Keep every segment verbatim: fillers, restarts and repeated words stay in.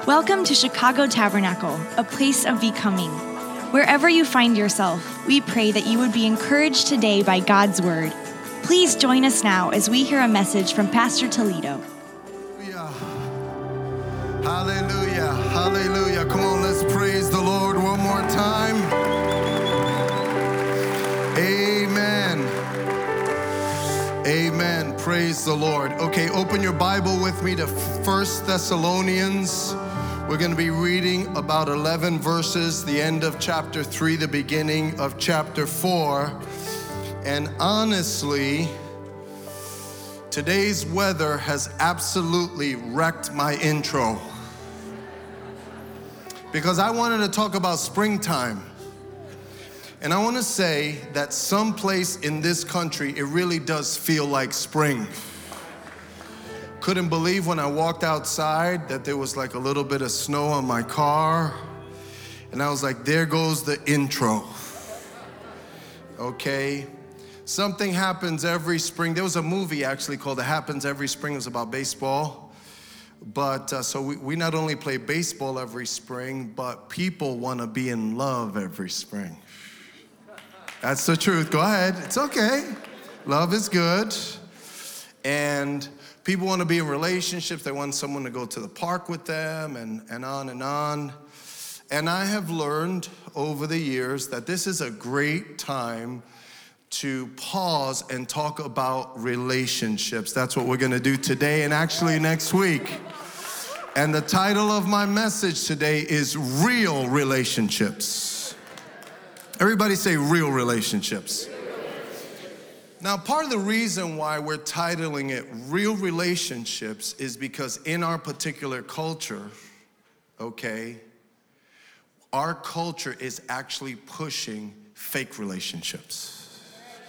Welcome to Chicago Tabernacle, a place of becoming. Wherever you find yourself, we pray that you would be encouraged today by God's word. Please join us now as we hear a message from Pastor Toledo. Hallelujah. Hallelujah. Hallelujah. Come on, let's praise the Lord one more time. Amen. Amen. Praise the Lord. Okay, open your Bible with me to First Thessalonians. We're going to be reading about eleven verses, the end of chapter three, the beginning of chapter four. And honestly, today's weather has absolutely wrecked my intro. Because I wanted to talk about springtime. And I want to say that someplace in this country, it really does feel like spring. Couldn't believe when I walked outside that there was like a little bit of snow on my car. And I was like, there goes the intro. Okay. Something happens every spring. There was a movie actually called It Happens Every Spring. It was about baseball. But uh, so we, we not only play baseball every spring, but people want to be in love every spring. That's the truth. Go ahead. It's okay. Love is good. And people want to be in relationships. They want someone to go to the park with them and, and on and on. And I have learned over the years that this is a great time to pause and talk about relationships. That's what we're going to do today and actually next week. And the title of my message today is Real Relationships. Everybody say real relationships. Now, part of the reason why we're titling it Real Relationships is because in our particular culture, okay, our culture is actually pushing fake relationships.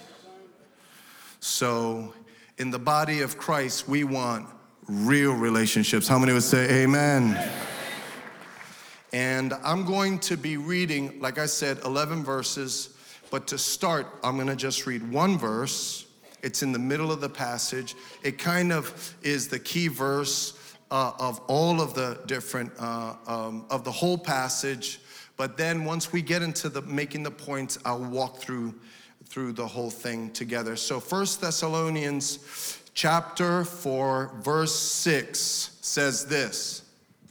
So, in the body of Christ, we want real relationships. How many would say amen? And I'm going to be reading, like I said, eleven verses. But to start, I'm going to just read one verse. It's in the middle of the passage. It kind of is the key verse uh, of all of the different, uh, um, of the whole passage. But then once we get into the making the points, I'll walk through through the whole thing together. So First Thessalonians chapter four, verse six says this.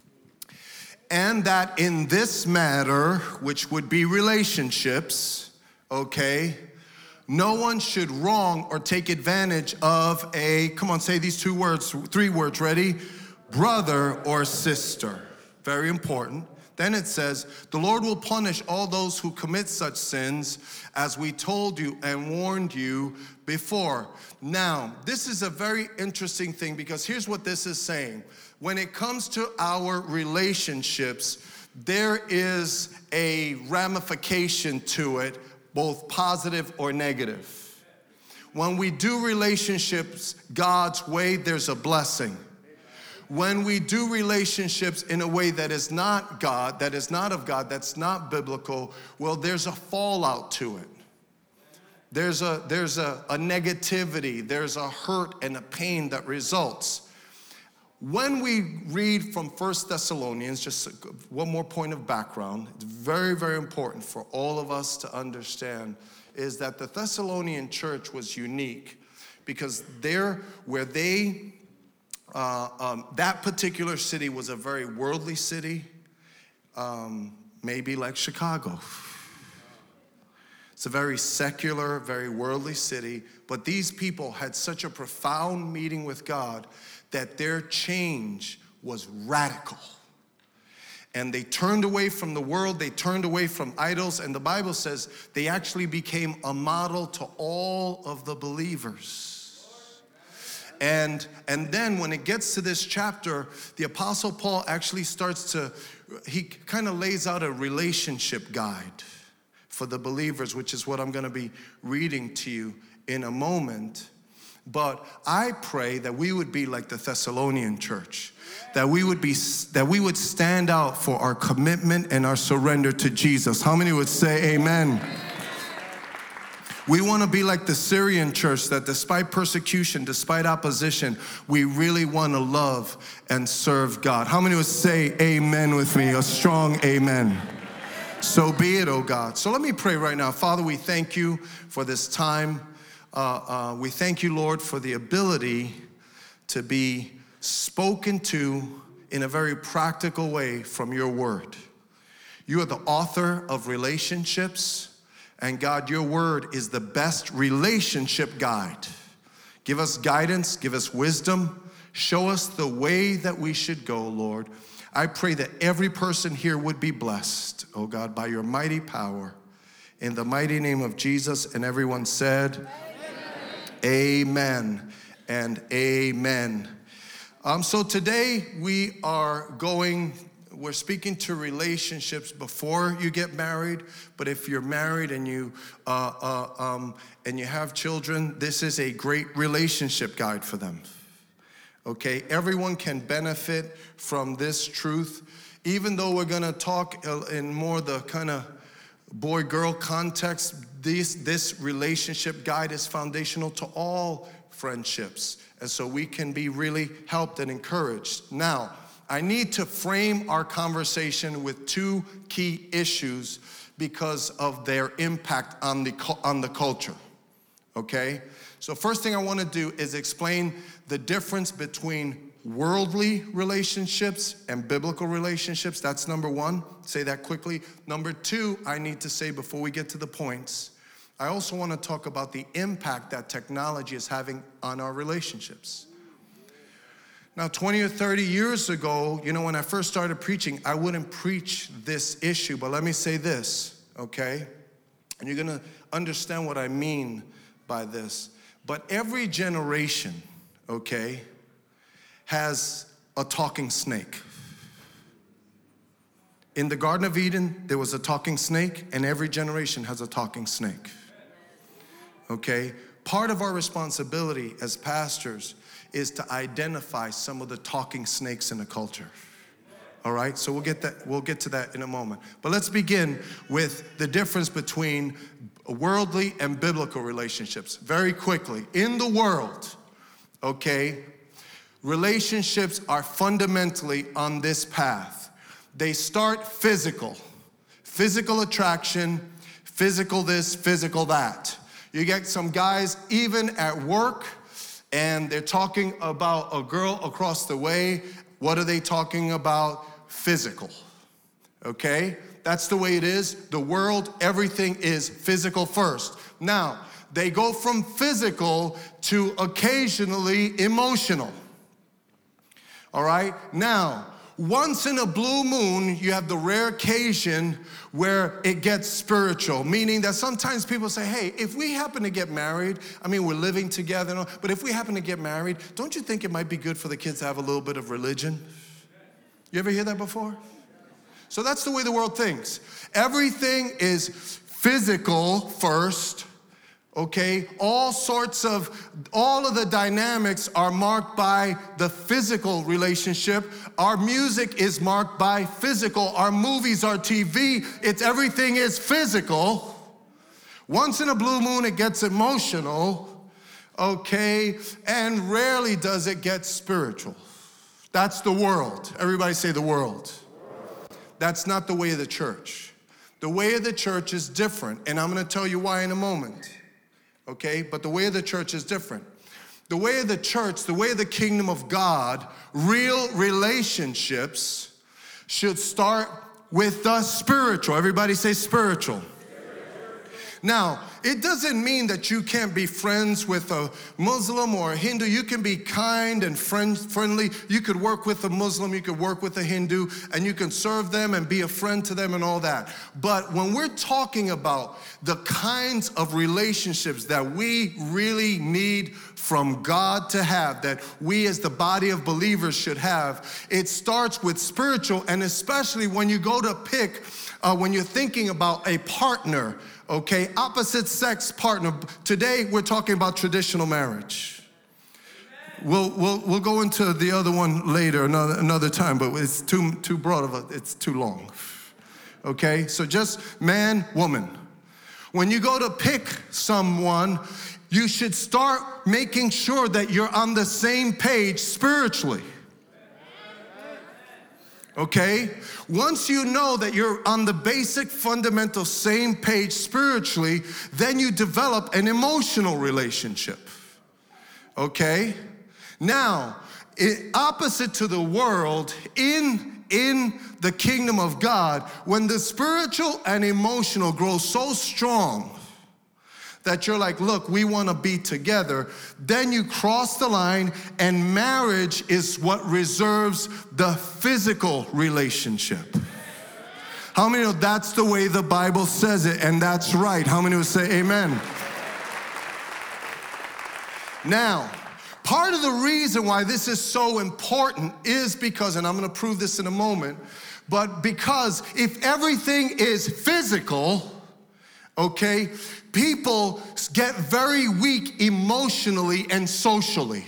And that in this matter, which would be relationships, okay, no one should wrong or take advantage of a, come on, say these two words, three words, ready? Brother or sister. Very important. Then it says, the Lord will punish all those who commit such sins, as we told you and warned you before. Now, this is a very interesting thing, because here's what this is saying. When it comes to our relationships, there is a ramification to it, both positive or negative. When we do relationships God's way, there's a blessing. When we do relationships in a way that is not God, that is not of God, that's not biblical, well, there's a fallout to it. There's a, there's a, a negativity, there's a hurt and a pain that results. When we read from First Thessalonians, just one more point of background, it's very, very important for all of us to understand, is that the Thessalonian church was unique because there, where they, uh, um, that particular city was a very worldly city, um, maybe like Chicago. It's a very secular, very worldly city, but these people had such a profound meeting with God that their change was radical. And they turned away from the world, they turned away from idols, and the Bible says they actually became a model to all of the believers. And, and then when it gets to this chapter, the Apostle Paul actually starts to, he kind of lays out a relationship guide for the believers, which is what I'm gonna be reading to you in a moment. But I pray that we would be like the Thessalonian church, that we would be, that we would stand out for our commitment and our surrender to Jesus. How many would say amen? We want to be like the Syrian church, that despite persecution, despite opposition, we really want to love and serve God. How many would say amen with me? A strong amen. So be it, oh God. So let me pray right now. Father, we thank you for this time. Uh, uh, we thank you, Lord, for the ability to be spoken to in a very practical way from your word. You are the author of relationships. And God, your word is the best relationship guide. Give us guidance, give us wisdom, show us the way that we should go, Lord. I pray that every person here would be blessed, oh God, by your mighty power. In the mighty name of Jesus, and everyone said, amen, amen and amen. Um, so today we are going We're speaking to relationships before you get married, but if you're married and you uh, uh, um, and you have children, this is a great relationship guide for them. Okay, everyone can benefit from this truth, even though we're going to talk in more the kind of boy-girl context. This this relationship guide is foundational to all friendships, and so we can be really helped and encouraged. Now, I need to frame our conversation with two key issues because of their impact on the on the culture, okay? So first thing I want to do is explain the difference between worldly relationships and biblical relationships. That's number one. Say that quickly. Number two, I need to say before we get to the points, I also want to talk about the impact that technology is having on our relationships. Now, twenty or thirty years ago, you know, when I first started preaching, I wouldn't preach this issue, but let me say this, okay? And you're gonna understand what I mean by this. But every generation, okay, has a talking snake. In the Garden of Eden, there was a talking snake, and every generation has a talking snake, okay? Part of our responsibility as pastors is to identify some of the talking snakes in the culture. All right, so we'll get that. We'll get to that in a moment. But let's begin with the difference between worldly and biblical relationships. Very quickly, in the world, okay, relationships are fundamentally on this path. They start physical, physical attraction, physical this, physical that. You get some guys even at work, and they're talking about a girl across the way. What are they talking about? Physical, okay? That's the way it is. The world, everything is physical first. Now, they go from physical to occasionally emotional, all right? Now, once in a blue moon, you have the rare occasion where it gets spiritual, meaning that sometimes people say, hey, if we happen to get married, I mean, we're living together, but if we happen to get married, don't you think it might be good for the kids to have a little bit of religion? You ever hear that before? So that's the way the world thinks. Everything is physical first, okay? All sorts of, all of the dynamics are marked by the physical relationship. Our music is marked by physical. Our movies, our T V, it's everything is physical. Once in a blue moon, it gets emotional, okay? And rarely does it get spiritual. That's the world. Everybody say the world. That's not the way of the church. The way of the church is different, and I'm going to tell you why in a moment. Okay, but the way of the church is different. The way of the church, the way of the kingdom of God, real relationships should start with the spiritual. Everybody say spiritual. Now, it doesn't mean that you can't be friends with a Muslim or a Hindu. You can be kind and friend, friendly. You could work with a Muslim, you could work with a Hindu, and you can serve them and be a friend to them and all that. But when we're talking about the kinds of relationships that we really need from God to have, that we as the body of believers should have, it starts with spiritual, and especially when you go to pick, uh, when you're thinking about a partner, okay, opposite sex partner. Today we're talking about traditional marriage. We'll we'll we'll go into the other one later, another another time, but it's too too broad of a, it's too long. Okay, so just man, woman. When you go to pick someone, you should start making sure that you're on the same page spiritually. Okay? Once you know that you're on the basic, fundamental, same page spiritually, then you develop an emotional relationship. Okay? Now, it, opposite to the world, in, in the kingdom of God, when the spiritual and emotional grow so strong that you're like, look, we want to be together, then you cross the line, and marriage is what reserves the physical relationship. How many know that's the way the Bible says it, and that's right? How many would say amen? Now, part of the reason why this is so important is because, and I'm going to prove this in a moment, but because if everything is physical, okay, people get very weak emotionally and socially.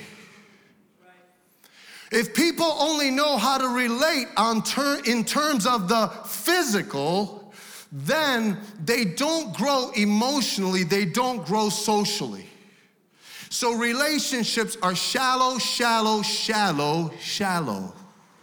If people only know how to relate on ter- in terms of the physical, then they don't grow emotionally, they don't grow socially. So relationships are shallow, shallow, shallow, shallow.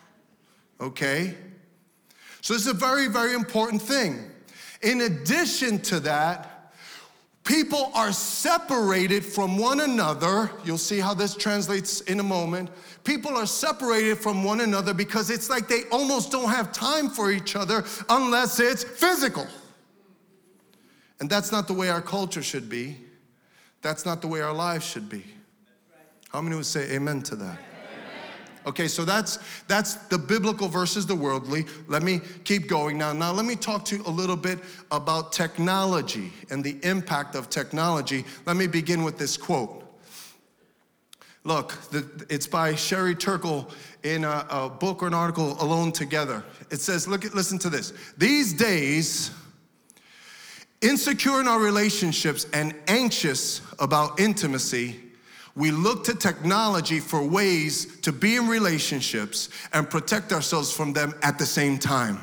Okay? So this is a very, very important thing. In addition to that, people are separated from one another. You'll see how this translates in a moment. People are separated from one another because it's like they almost don't have time for each other unless it's physical. And that's not the way our culture should be. That's not the way our lives should be. How many would say amen to that? Okay, so that's that's the biblical versus the worldly. Let me keep going now. Now let me talk to you a little bit about technology and the impact of technology. Let me begin with this quote. Look, the, it's by Sherry Turkle in a, a book or an article, Alone Together. It says, look at, listen to this. These days, insecure in our relationships and anxious about intimacy, we look to technology for ways to be in relationships and protect ourselves from them at the same time.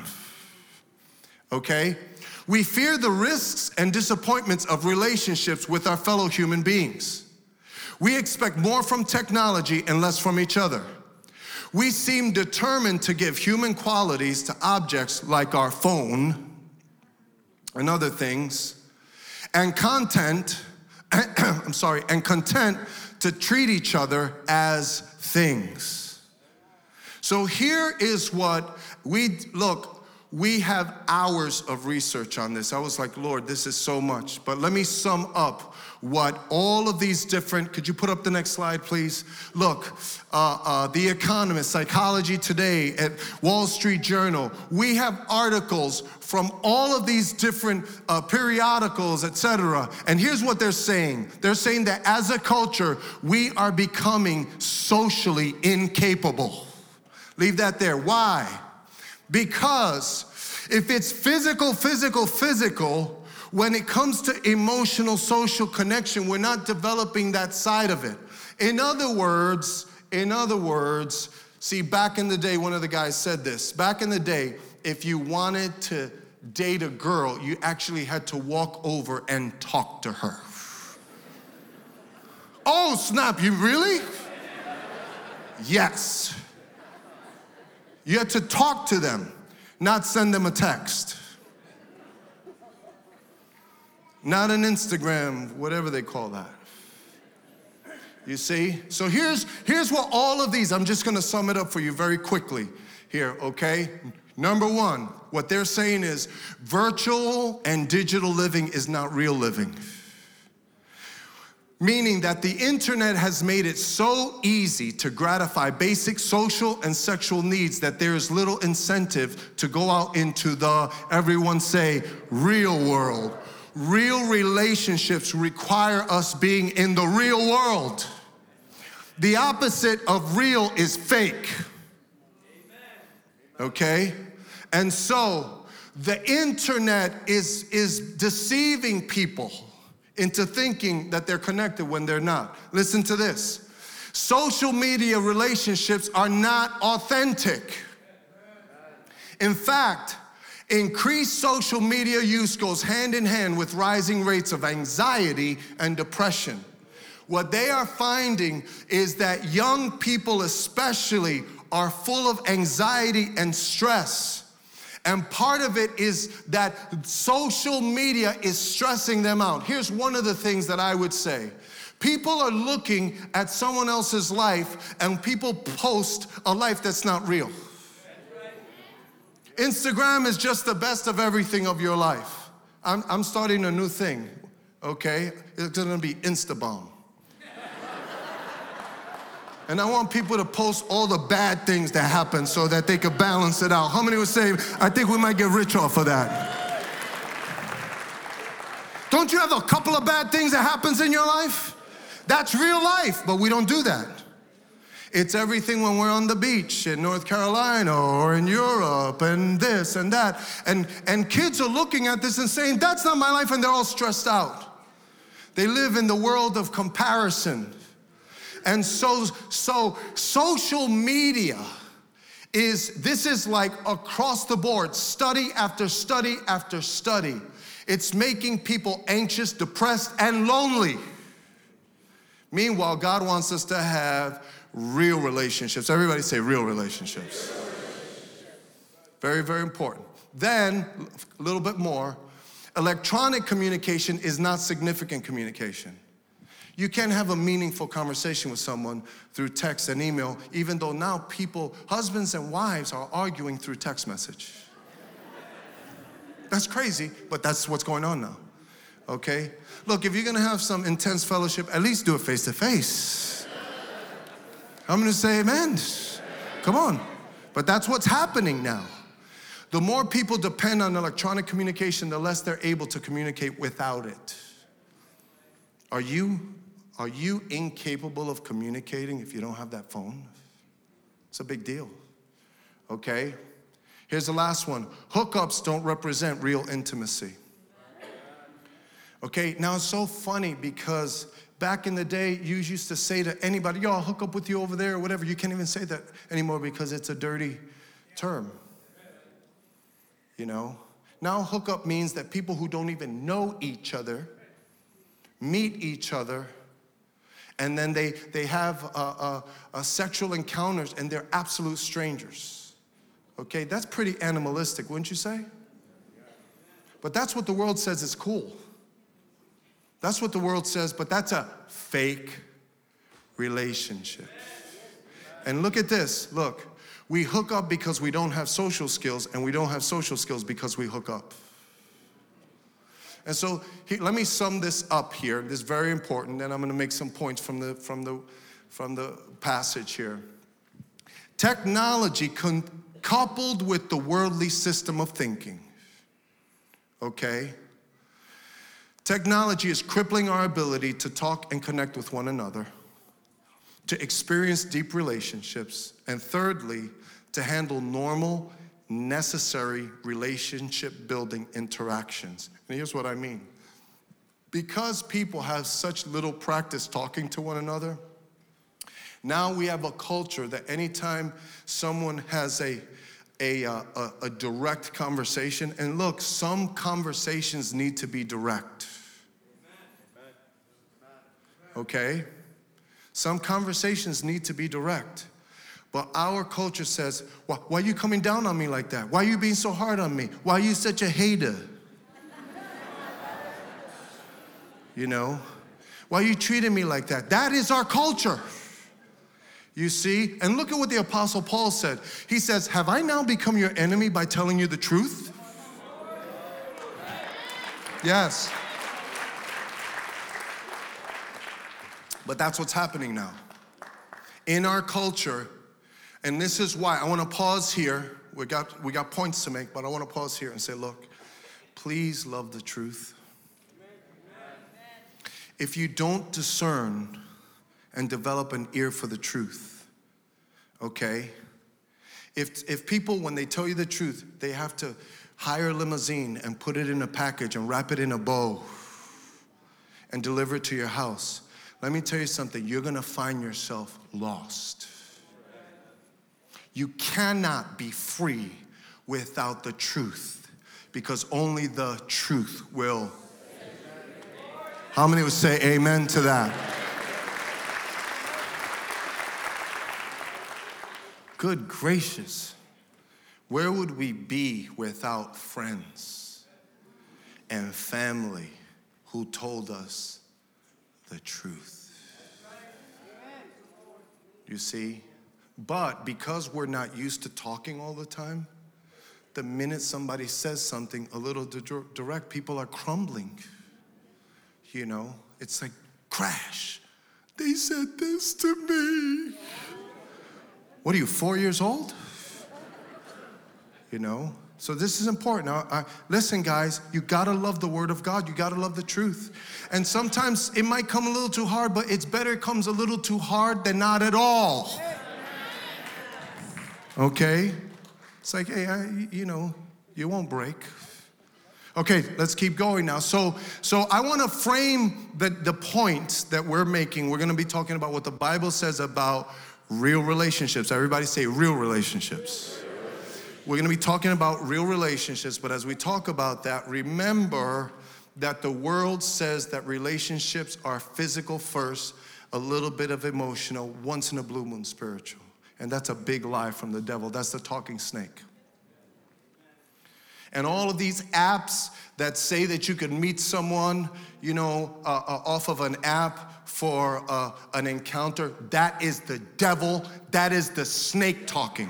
Okay? We fear the risks and disappointments of relationships with our fellow human beings. We expect more from technology and less from each other. We seem determined to give human qualities to objects like our phone and other things, and content, I'm sorry, and content to treat each other as things. So here is what we, look, we have hours of research on this. I was like, Lord, this is so much. But let me sum up what all of these different, could you put up the next slide, please? Look, uh, uh, The Economist, Psychology Today, at Wall Street Journal. We have articles from all of these different uh, periodicals, et cetera. And here's what they're saying. They're saying that as a culture, we are becoming socially incapable. Leave that there. Why? Because if it's physical, physical, physical, when it comes to emotional, social connection, we're not developing that side of it. In other words, in other words, see, back in the day, one of the guys said this. Back in the day, if you wanted to date a girl, you actually had to walk over and talk to her. Oh, snap, you really? Yes. You had to talk to them, not send them a text. Not an Instagram, whatever they call that. You see? So here's, here's what all of these, I'm just gonna sum it up for you very quickly here, okay? Number one, what they're saying is virtual and digital living is not real living. Meaning that the internet has made it so easy to gratify basic social and sexual needs that there is little incentive to go out into the, everyone say, real world. Real relationships require us being in the real world. The opposite of real is fake. Okay? And so the internet is, is deceiving people into thinking that they're connected when they're not. Listen to this. Social media relationships are not authentic. In fact, Increased social media use goes hand in hand with rising rates of anxiety and depression. What they are finding is that young people especially are full of anxiety and stress. And part of it is that social media is stressing them out. Here's one of the things that I would say. People are looking at someone else's life, and people post a life that's not real. Instagram is just the best of everything of your life. I'm, I'm starting a new thing, okay? It's gonna be Instabomb. And I want people to post all the bad things that happen so that they could balance it out. How many would say, I think we might get rich off of that? Don't you have a couple of bad things that happens in your life? That's real life, but we don't do that. It's everything when we're on the beach in North Carolina or in Europe and this and that. And, and kids are looking at this and saying, that's not my life, and they're all stressed out. They live in the world of comparison. And so, so social media is, this is like across the board, study after study after study. It's making people anxious, depressed, and lonely. Meanwhile, God wants us to have real relationships. Everybody say real relationships. Very, very important. Then, a little bit more, electronic communication is not significant communication. You can't have a meaningful conversation with someone through text and email, even though now people, husbands and wives, are arguing through text message. That's crazy, but that's what's going on now, okay? Look, if you're gonna have some intense fellowship, at least do it face to face. I'm gonna say amen. Come on. But that's what's happening now. The more people depend on electronic communication, the less they're able to communicate without it. Are you, are you incapable of communicating if you don't have that phone? It's a big deal, okay? Here's the last one. Hookups don't represent real intimacy. Okay, now it's so funny because back in the day, you used to say to anybody, yo, I'll hook up with you over there or whatever. You can't even say that anymore because it's a dirty term. You know? Now hookup means that people who don't even know each other meet each other, and then they, they have a, a, a sexual encounters, and they're absolute strangers. Okay, that's pretty animalistic, wouldn't you say? But that's what the world says is cool. That's what the world says, but that's a fake relationship. And look at this, look. We hook up because we don't have social skills, and we don't have social skills because we hook up. And so he, let me sum this up here. This is very important, and I'm going to make some points from the, from the, from the passage here. Technology con- coupled with the worldly system of thinking, okay? Technology is crippling our ability to talk and connect with one another, to experience deep relationships, and thirdly, to handle normal, necessary relationship-building interactions. And here's what I mean. Because people have such little practice talking to one another, now we have a culture that anytime someone has a, a, a, a direct conversation, and look, some conversations need to be direct. Okay? Some conversations need to be direct. But our culture says, why, why are you coming down on me like that? Why are you being so hard on me? Why are you such a hater? You know? Why are you treating me like that? That is our culture. You see? And look at what the Apostle Paul said. He says, have I now become your enemy by telling you the truth? Yes. But that's what's happening now. In our culture, and this is why I want to pause here. We got, we got points to make, but I want to pause here and say, look, please love the truth. If you don't discern and develop an ear for the truth, okay? If, if people, when they tell you the truth, they have to hire a limousine and put it in a package and wrap it in a bow and deliver it to your house, let me tell you something, you're gonna find yourself lost. You cannot be free without the truth. because only the truth will. How many would say amen to that? Good gracious. Where would we be without friends and family who told us the truth? You see? But because we're not used to talking all the time, the minute somebody says something a little direct, people are crumbling. You know, it's like, crash. They said this to me. What are you, four years old? You know, so this is important. Now, I, listen, guys, you gotta love the Word of God. You gotta love the truth. And sometimes it might come a little too hard, but it's better it comes a little too hard than not at all. Okay? It's like, hey, I, you know, you won't break. Okay, let's keep going now. So, so I want to frame the, the point that we're making. We're going to be talking about what the Bible says about real relationships. Everybody say real relationships. We're going to be talking about real relationships, but as we talk about that, remember that the world says that relationships are physical first, a little bit of emotional, once in a blue moon spiritual. And that's a big lie from the devil. That's the talking snake. And all of these apps that say that you can meet someone, you know, uh, uh, off of an app for uh, an encounter, that is the devil. That is the snake talking.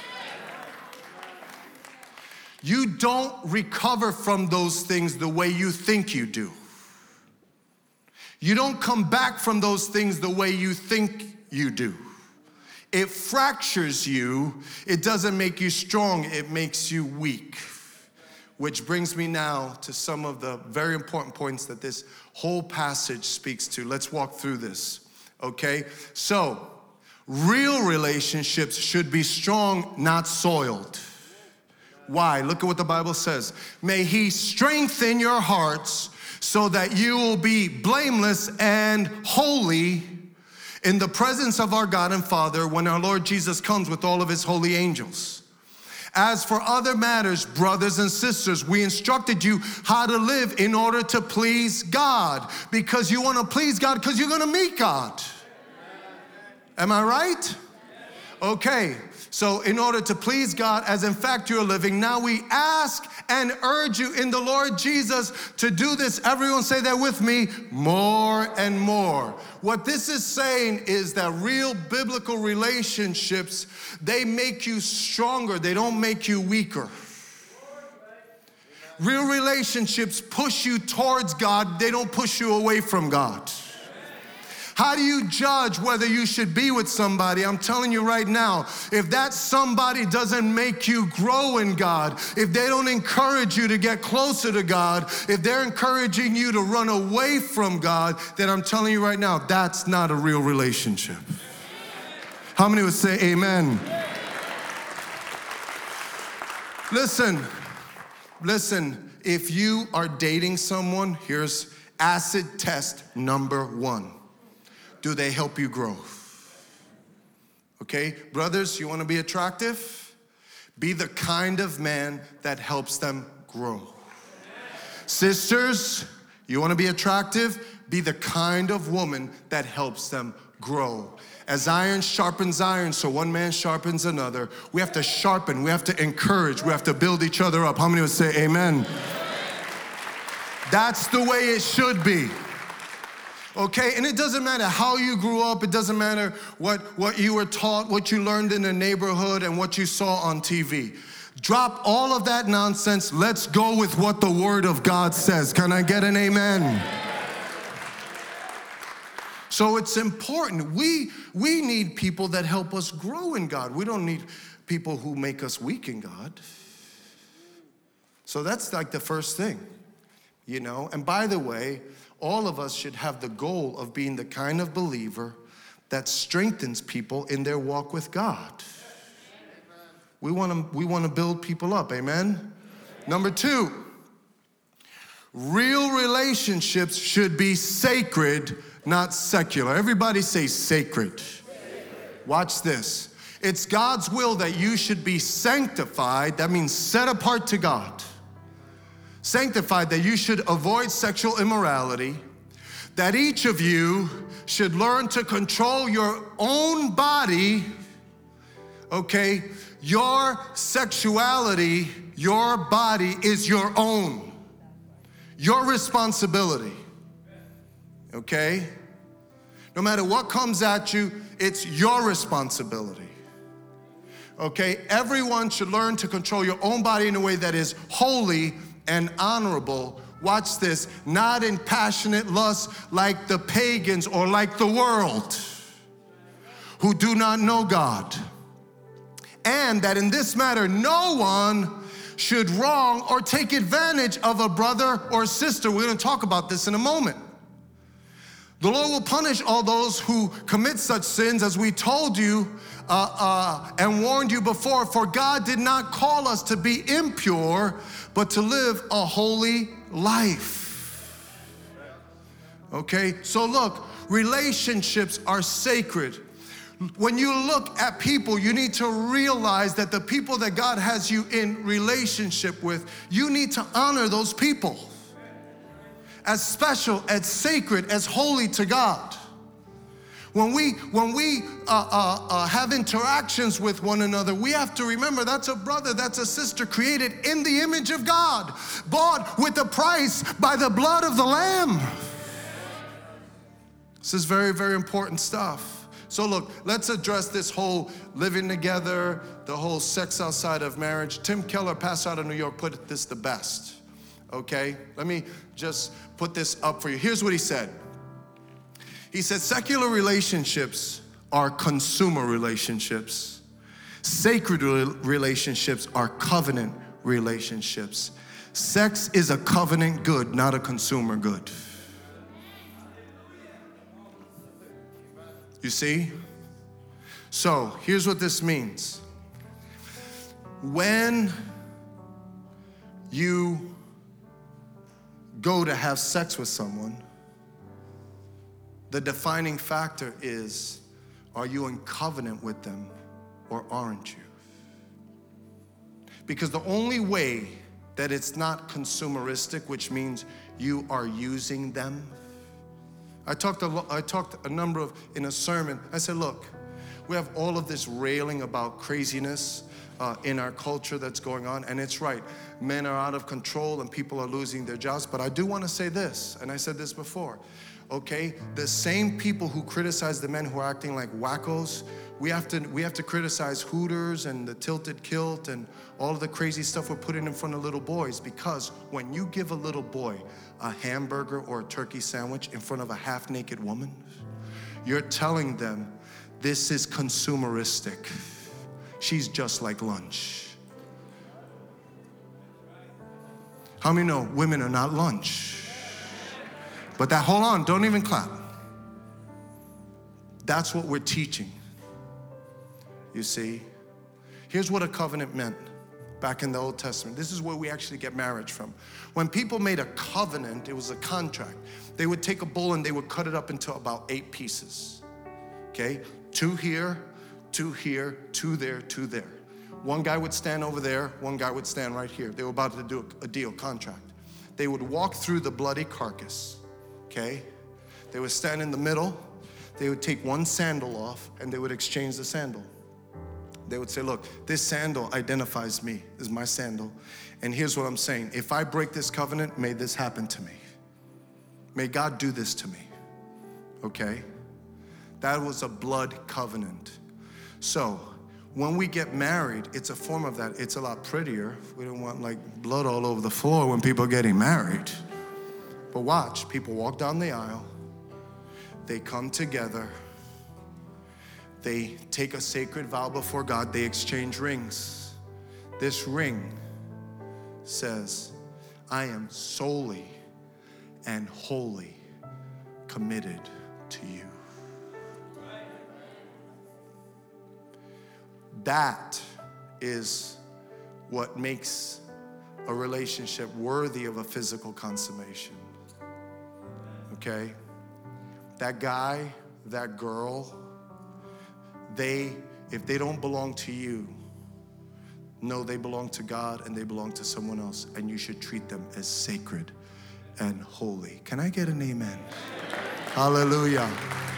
You don't recover from those things the way you think you do. You don't come back from those things the way you think you do. It fractures you. It doesn't make you strong. It makes you weak. Which brings me now to some of the very important points that this whole passage speaks to. Let's walk through this, okay? So, real relationships should be strong, not soiled. Why? Look at what the Bible says. May He strengthen your hearts so that you will be blameless and holy in the presence of our God and Father when our Lord Jesus comes with all of His holy angels. As for other matters, brothers and sisters, we instructed you how to live in order to please God. Because you want to please God because you're going to meet God. Am I right? Okay. So in order to please God, as in fact you're living, now we ask and urge you in the Lord Jesus to do this. Everyone say that with me, more and more. What this is saying is that real biblical relationships, they make you stronger. They don't make you weaker. Real relationships push you towards God. They don't push you away from God. How do you judge whether you should be with somebody? I'm telling you right now, if that somebody doesn't make you grow in God, if they don't encourage you to get closer to God, if they're encouraging you to run away from God, then I'm telling you right now, that's not a real relationship. How many would say amen? Listen, listen, if you are dating someone, here's acid test number one. Do they help you grow? Okay, brothers, you want to be attractive? Be the kind of man that helps them grow. Sisters, you want to be attractive? Be the kind of woman that helps them grow. As iron sharpens iron, so one man sharpens another. We have to sharpen, we have to encourage, we have to build each other up. How many would say amen? That's the way it should be. Okay, and it doesn't matter how you grew up. It doesn't matter what, what you were taught, what you learned in the neighborhood, and what you saw on T V. Drop all of that nonsense. Let's go with what the Word of God says. Can I get an amen? So it's important. We, we need people that help us grow in God. We don't need people who make us weak in God. So that's like the first thing, you know. And by the way, all of us should have the goal of being the kind of believer that strengthens people in their walk with God. We want to we want to build people up, amen? Number two, real relationships should be sacred, not secular. Everybody say sacred. Watch this. It's God's will that you should be sanctified. That means set apart to God. sanctified, that you should avoid sexual immorality, that each of you should learn to control your own body, okay? Your sexuality, your body is your own, your responsibility, okay? No matter what comes at you, it's your responsibility. Okay, everyone should learn to control your own body in a way that is holy and honorable. Watch this, not in passionate lust like the pagans or like the world who do not know God. And that in this matter, no one should wrong or take advantage of a brother or sister. We're going to talk about this in a moment. The Lord will punish all those who commit such sins, as we told you uh, uh, and warned you before. For God did not call us to be impure, but to live a holy life. Okay, so look, relationships are sacred. When you look at people, you need to realize that the people that God has you in relationship with, you need to honor those people as special, as sacred, as holy to God. When we when we uh, uh, uh, have interactions with one another, we have to remember that's a brother, that's a sister created in the image of God, bought with a price by the blood of the Lamb. This is very, very important stuff. So look, let's address this whole living together, the whole sex outside of marriage. Tim Keller, pastor out of New York, put this the best. Okay, let me just put this up for you. Here's what he said. He said, secular relationships are consumer relationships. Sacred relationships are covenant relationships. Sex is a covenant good, not a consumer good. You see? So here's what this means. When you go to have sex with someone, the defining factor is, are you in covenant with them or aren't you? Because the only way that it's not consumeristic, which means you are using them. I talked a, I talked a number of, in a sermon, I said, look, we have all of this railing about craziness uh, in our culture that's going on, and it's right. Men are out of control and people are losing their jobs, but I do want to say this, and I said this before, okay? The same people who criticize the men who are acting like wackos, we have to we have to criticize Hooters and the tilted kilt and all of the crazy stuff we're putting in front of little boys, because when you give a little boy a hamburger or a turkey sandwich in front of a half-naked woman, you're telling them this is consumeristic. She's just like lunch. How many know women are not lunch? But that, hold on, don't even clap. That's what we're teaching. You see? Here's what a covenant meant back in the Old Testament. This is where we actually get marriage from. When people made a covenant, it was a contract. They would take a bull and they would cut it up into about eight pieces. Okay? Two here, two here, two there, two there. One guy would stand over there, one guy would stand right here. They were about to do a deal, contract. They would walk through the bloody carcass. Okay? They would stand in the middle. They would take one sandal off and they would exchange the sandal. They would say, look, this sandal identifies me. This is my sandal. And here's what I'm saying. If I break this covenant, may this happen to me. May God do this to me. Okay? That was a blood covenant. So when we get married, it's a form of that. It's a lot prettier. We don't want like blood all over the floor when people are getting married. But watch, people walk down the aisle. They come together. They take a sacred vow before God. They exchange rings. This ring says, I am solely and wholly committed to you. That is what makes a relationship worthy of a physical consummation. Okay? That guy, that girl, they, if they don't belong to you, No, they belong to God and they belong to someone else, and you should treat them as sacred and holy. Can I get an amen? Hallelujah.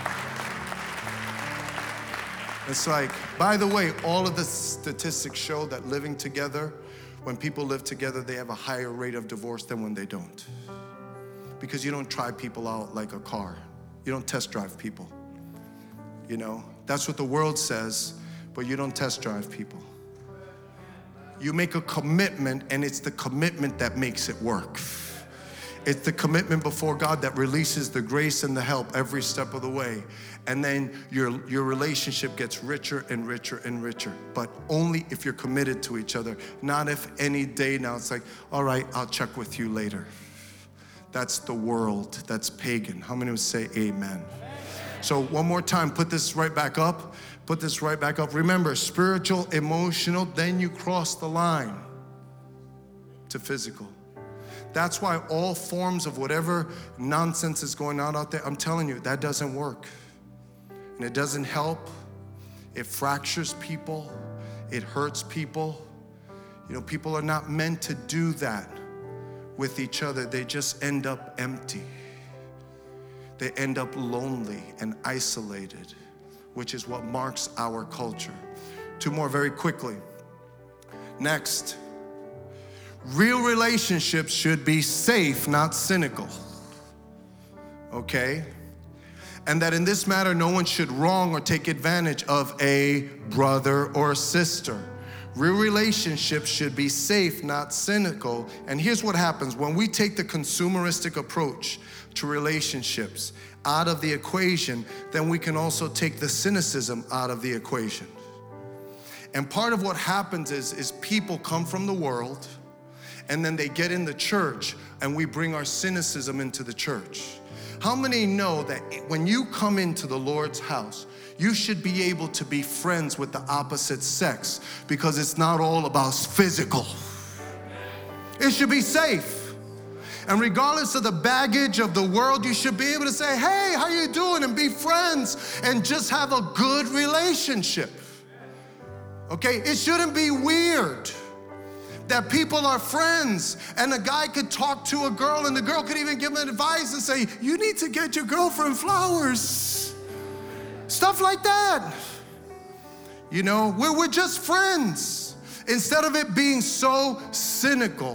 It's like, by the way, all of the statistics show that living together, when people live together, they have a higher rate of divorce than when they don't. Because you don't try people out like a car. You don't test drive people. You know, that's what the world says, but you don't test drive people. You make a commitment, and it's the commitment that makes it work. It's the commitment before God that releases the grace and the help every step of the way. And then your, your relationship gets richer and richer and richer. But only if you're committed to each other. Not if any day now it's like, all right, I'll check with you later. That's the world. That's pagan. How many would say amen? So one more time, put this right back up. Put this right back up. Remember, spiritual, emotional, then you cross the line to physical. That's why all forms of whatever nonsense is going on out there, I'm telling you, that doesn't work. And it doesn't help. It fractures people. It hurts people. You know, people are not meant to do that with each other. They just end up empty. They end up lonely and isolated, which is what marks our culture. Two more very quickly. Next. Real relationships should be safe, not cynical. Okay? And that in this matter, no one should wrong or take advantage of a brother or sister. Real relationships should be safe, not cynical. And here's what happens when we take the consumeristic approach to relationships out of the equation, then we can also take the cynicism out of the equation. And part of what happens is, is people come from the world, and then they get in the church, and we bring our cynicism into the church. How many know that when you come into the Lord's house, you should be able to be friends with the opposite sex, because it's not all about physical. It should be safe. And regardless of the baggage of the world, you should be able to say, hey, how you doing? And be friends and just have a good relationship. Okay, it shouldn't be weird that people are friends and a guy could talk to a girl and the girl could even give him advice and say, you need to get your girlfriend flowers. Stuff like that. You know, we're, we're just friends. Instead of it being so cynical,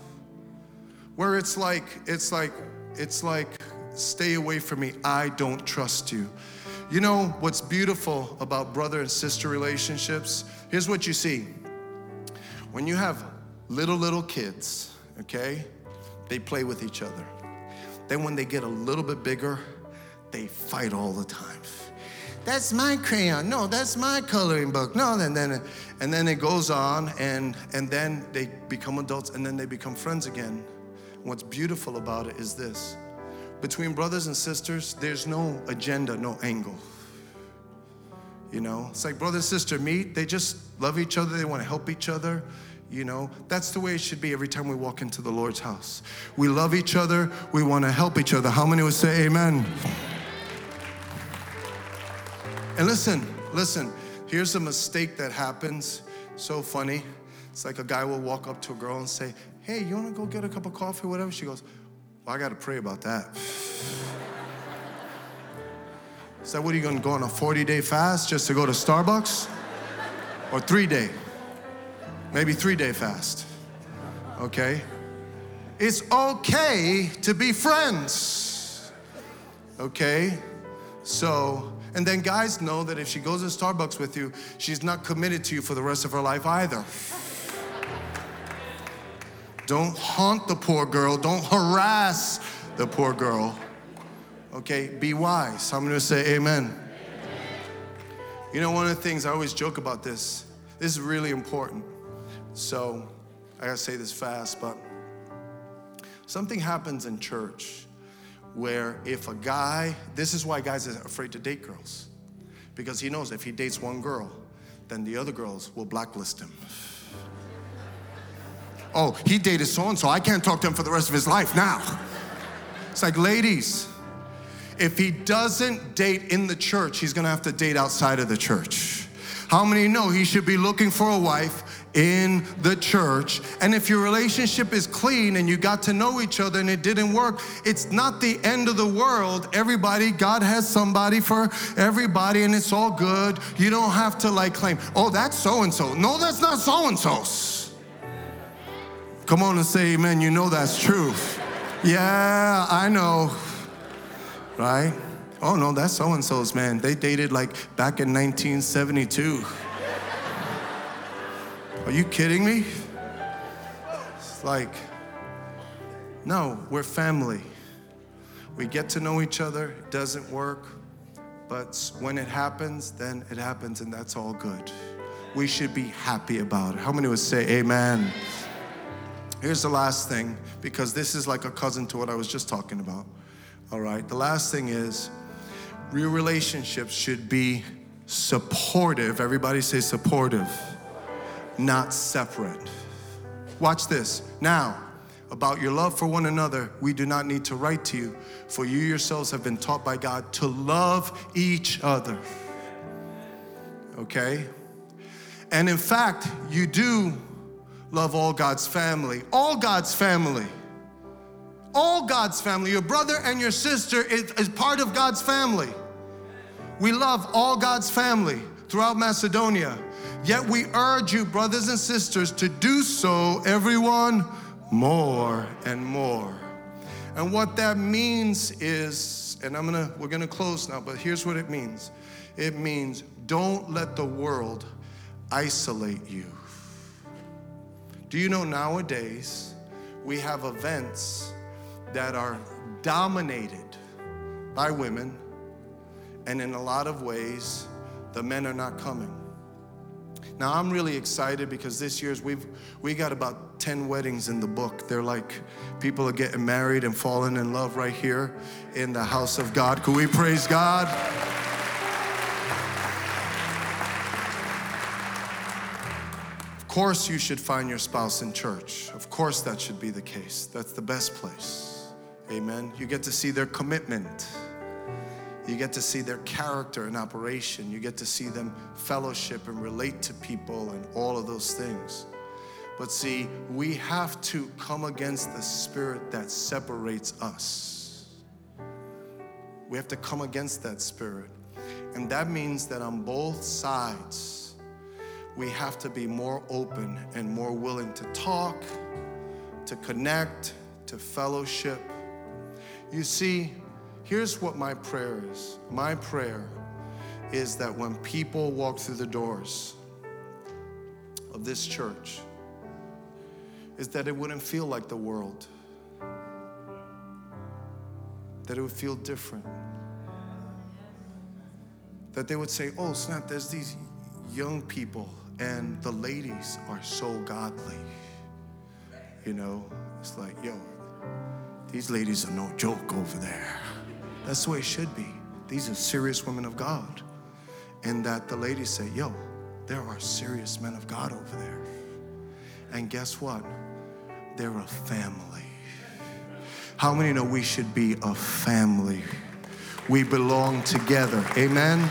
where it's like, it's like, it's like, stay away from me, I don't trust you. You know what's beautiful about brother and sister relationships? Here's what you see. When you have little, little kids, okay, they play with each other. Then when they get a little bit bigger, they fight all the time. That's my crayon. No, that's my coloring book. No, and then and then it goes on, and and then they become adults, and then they become friends again. What's beautiful about it is this. Between brothers and sisters, there's no agenda, no angle. You know, it's like brother and sister meet, they just love each other, they want to help each other. You know, that's the way it should be every time we walk into the Lord's house. We love each other, we want to help each other. How many would say amen? And listen, listen, here's a mistake that happens, so funny. It's like a guy will walk up to a girl and say, hey, you want to go get a cup of coffee or whatever? She goes, well, I got to pray about that. Is that what, are you going to go on a forty-day fast just to go to Starbucks? Or three-day? Maybe three-day fast. Okay? It's okay to be friends. Okay? So, and then guys know that if she goes to Starbucks with you, she's not committed to you for the rest of her life either. Don't haunt the poor girl. Don't harass the poor girl. Okay, be wise. I'm going to say amen. Amen. You know, one of the things I always joke about this, this is really important. So, I got to say this fast, but something happens in church where if a guy, this is why guys are afraid to date girls. Because he knows if he dates one girl, then the other girls will blacklist him. Oh, he dated so-and-so, I can't talk to him for the rest of his life now. It's like, ladies, if he doesn't date in the church, he's gonna have to date outside of the church. How many know he should be looking for a wife in the church. And if your relationship is clean and you got to know each other and it didn't work, it's not the end of the world. Everybody, God has somebody for everybody, and it's all good. You don't have to like claim, oh, that's so-and-so. No, that's not so-and-so's. Come on and say amen. You know that's true. Yeah, I know, right? Oh no, that's so-and-so's, man. They dated like back in nineteen seventy-two. Are you kidding me? It's like, no, we're family. We get to know each other, it doesn't work, but when it happens, then it happens, and that's all good. We should be happy about it. How many would say amen? Here's the last thing, because this is like a cousin to what I was just talking about. All right, the last thing is, real relationships should be supportive. Everybody say supportive, not separate. Watch this. Now, about your love for one another, we do not need to write to you, for you yourselves have been taught by God to love each other. Okay? And in fact, you do love all God's family. All God's family. All God's family. Your brother and your sister is, is part of God's family. We love all God's family throughout Macedonia. Yet we urge you, brothers and sisters, to do so, everyone, more and more. And what that means is, and I'm gonna, we're gonna close now, but here's what it means. It means don't let the world isolate you. Do you know nowadays we have events that are dominated by women, and in a lot of ways, the men are not coming. Now, I'm really excited because this year's we've we got about ten weddings in the book. They're like people are getting married and falling in love right here in the house of God. Could we praise God? Of course, you should find your spouse in church. Of course, that should be the case. That's the best place. Amen. You get to see their commitment. You get to see their character in operation. You get to see them fellowship and relate to people and all of those things. But see, we have to come against the spirit that separates us. We have to come against that spirit. And that means that on both sides, we have to be more open and more willing to talk, to connect, to fellowship. You see, here's what my prayer is. My prayer is that when people walk through the doors of this church, is that it wouldn't feel like the world. That it would feel different. That they would say, oh snap, there's these young people and the ladies are so godly. You know, it's like, yo, these ladies are no joke over there. That's the way it should be. These are serious women of God. And that the ladies say, yo, there are serious men of God over there. And guess what? They're a family. How many know we should be a family? We belong together. Amen?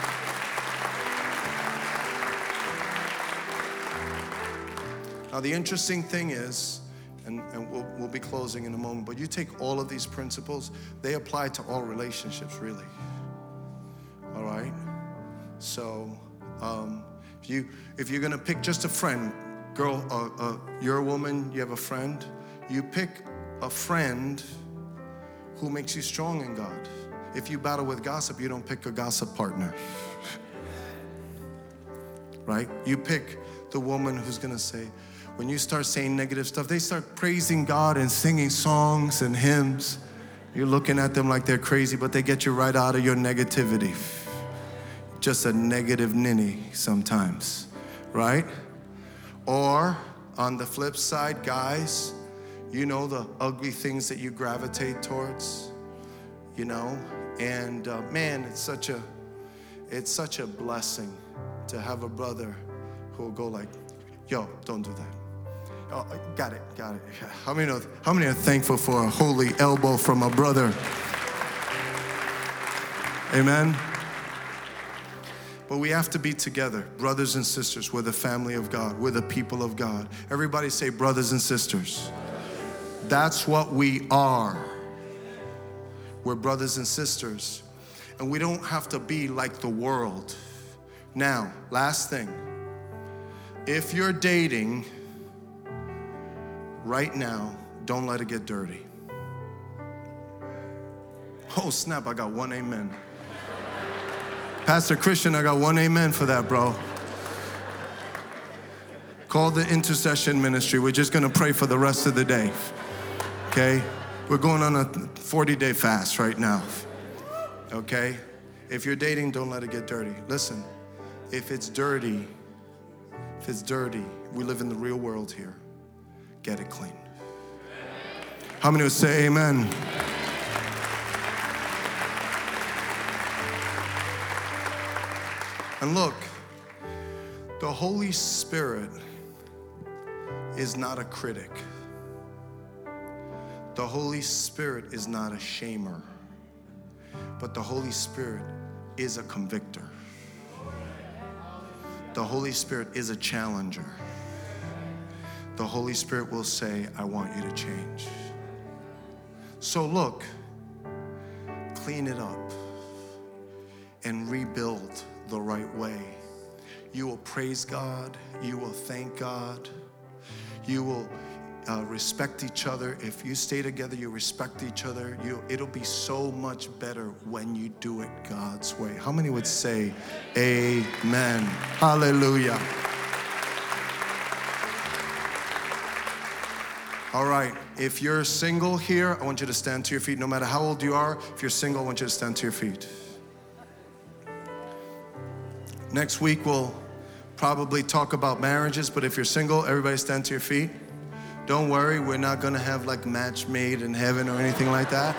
Now, the interesting thing is, and, and we'll, we'll be closing in a moment, but you take all of these principles, they apply to all relationships, really. All right? So, um, if, you, if you're gonna pick just a friend, girl, uh, uh, you're a woman, you have a friend, you pick a friend who makes you strong in God. If you battle with gossip, you don't pick a gossip partner. Right? You pick the woman who's gonna say, when you start saying negative stuff, they start praising God and singing songs and hymns. You're looking at them like they're crazy, but they get you right out of your negativity. Just a negative ninny sometimes, right? Or on the flip side, guys, you know the ugly things that you gravitate towards, you know? And uh, man, it's such a, it's such a blessing to have a brother who will go like, yo, don't do that. Oh, got it, got it. How many know, how many are thankful for a holy elbow from a brother? Amen. But we have to be together, brothers and sisters. We're the family of God. We're the people of God. Everybody say brothers and sisters. That's what we are. We're brothers and sisters. And we don't have to be like the world. Now, last thing. If you're dating right now, don't let it get dirty. Oh snap, I got one amen. Pastor Christian, I got one amen for that, bro. Call the intercession ministry. We're just gonna pray for the rest of the day, okay? We're going on a forty-day fast right now, okay? If you're dating, don't let it get dirty. Listen, if it's dirty, if it's dirty, we live in the real world here, get it clean. How many would say amen? And look, the Holy Spirit is not a critic. The Holy Spirit is not a shamer. But the Holy Spirit is a convictor. The Holy Spirit is a challenger. The Holy Spirit will say, I want you to change. So look, clean it up and rebuild the right way. You will praise God. You will thank God. You will uh, respect each other. If you stay together, you respect each other. You, it'll be so much better when you do it God's way. How many would say amen? Hallelujah. All right, if you're single here, I want you to stand to your feet. No matter how old you are, if you're single, I want you to stand to your feet. Next week, we'll probably talk about marriages, but if you're single, everybody stand to your feet. Don't worry, we're not gonna have like match made in heaven or anything like that.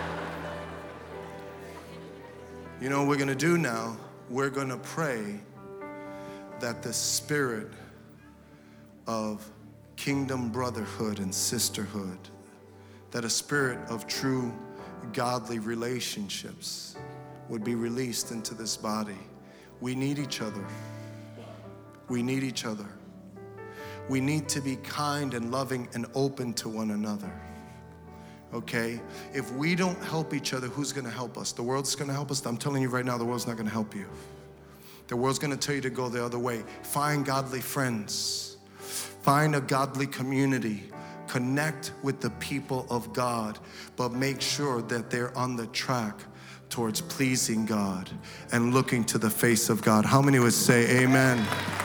You know what we're gonna do now? We're gonna pray that the spirit of kingdom brotherhood and sisterhood, that a spirit of true godly relationships would be released into this body. We need each other. We need each other. We need to be kind and loving and open to one another. Okay? If we don't help each other, who's gonna help us? The world's gonna help us? I'm telling you right now, the world's not gonna help you. The world's gonna tell you to go the other way. Find godly friends. Find a godly community. Connect with the people of God, but make sure that they're on the track towards pleasing God and looking to the face of God. How many would say amen?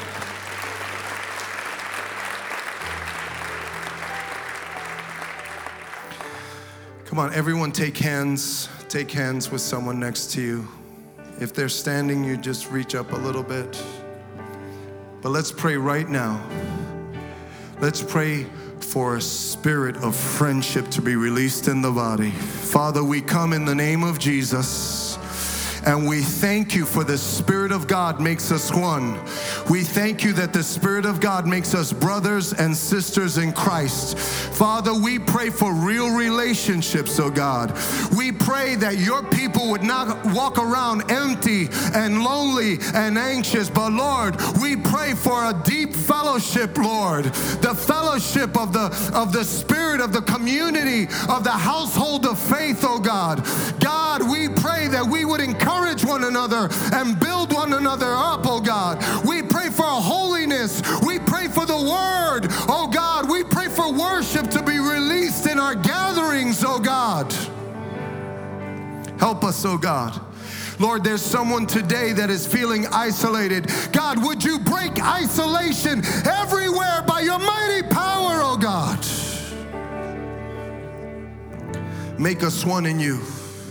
Come on, everyone take hands. Take hands with someone next to you. If they're standing, you just reach up a little bit. But let's pray right now. Let's pray for a spirit of friendship to be released in the body. Father, we come in the name of Jesus. And we thank you for the Spirit of God makes us one. We thank you that the Spirit of God makes us brothers and sisters in Christ. Father, we pray for real relationships, oh God. We pray that your people would not walk around empty and lonely and anxious, but Lord, we pray for a deep fellowship, Lord. The fellowship of the, of the Spirit of the community, of the household of faith, oh God. God, we pray that we would encourage one another and build one another up, oh God. We pray for holiness. We pray for the word, oh God. We pray for worship to be released in our gatherings, oh God. Help us, oh God. Lord, there's someone today that is feeling isolated. God, would you break isolation everywhere by your mighty power, oh God. Make us one in you.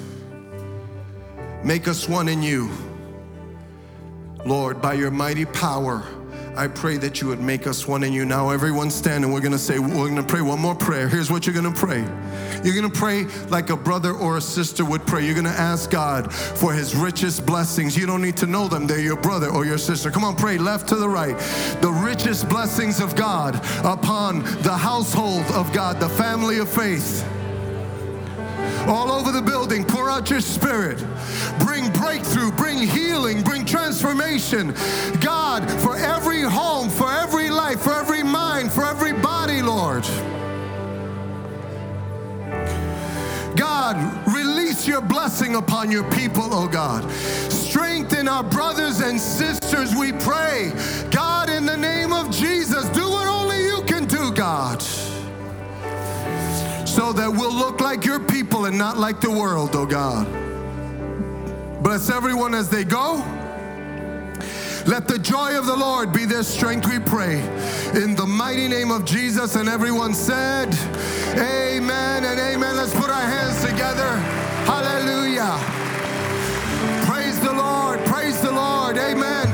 Make us one in you. Lord, by your mighty power, I pray that you would make us one in you. Now everyone stand and we're gonna say, we're gonna pray one more prayer. Here's what you're gonna pray. You're gonna pray like a brother or a sister would pray. You're gonna ask God for his richest blessings. You don't need to know them. They're your brother or your sister. Come on, pray left to the right. The richest blessings of God upon the household of God, the family of faith. All over the building, pour out your Spirit. Bring breakthrough, bring healing, bring transformation. God, for every home, for every life, for every mind, for every body, Lord. God, release your blessing upon your people, oh God. Strengthen our brothers and sisters, we pray. God, in the name of Jesus, do what only you can do, God. So that we'll look like your people and not like the world, oh God. Bless everyone as they go. Let the joy of the Lord be their strength, we pray. In the mighty name of Jesus, and everyone said, amen and amen. Let's put our hands together. Hallelujah. Praise the Lord. Praise the Lord. Amen.